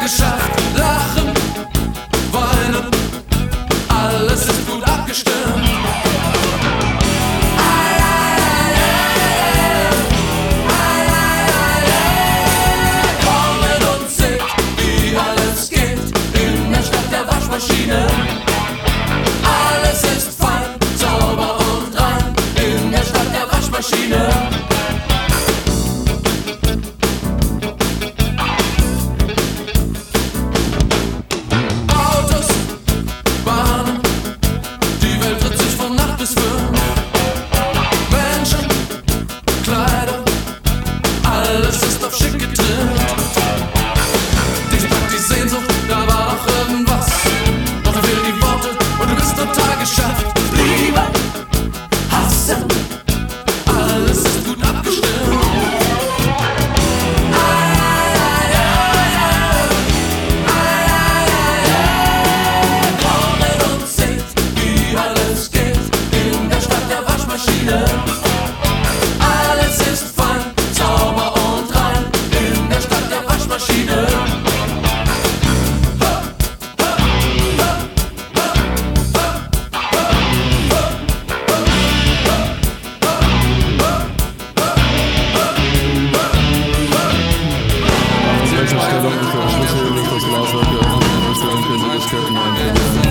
geschafft. Lachen, weinen, alles ist gut abgestimmt. Kommt und seht, wie alles geht in der Stadt der Waschmaschine. Alles ist fein, sauber und rein in der Stadt der Waschmaschine. Autos, Bahnen, die Welt dreht sich von Nacht bis fünf. Menschen, Kleider, alles ist auf schick getrimmt. Dich packt die Sehnsucht, da war noch irgendwas. Doch da fehlen die Worte und du bist total geschafft. Liebe, hassen, alles ist gut abgestimmt. Kommt und seht, wie alles geht in der Stadt der Waschmaschine. Alles ist fein, sauber und rein in der Stadt der Waschmaschine. Welche Stellung ist der Schlüssel, nicht das Glaswerk geöffnet, dann ist der Impuls,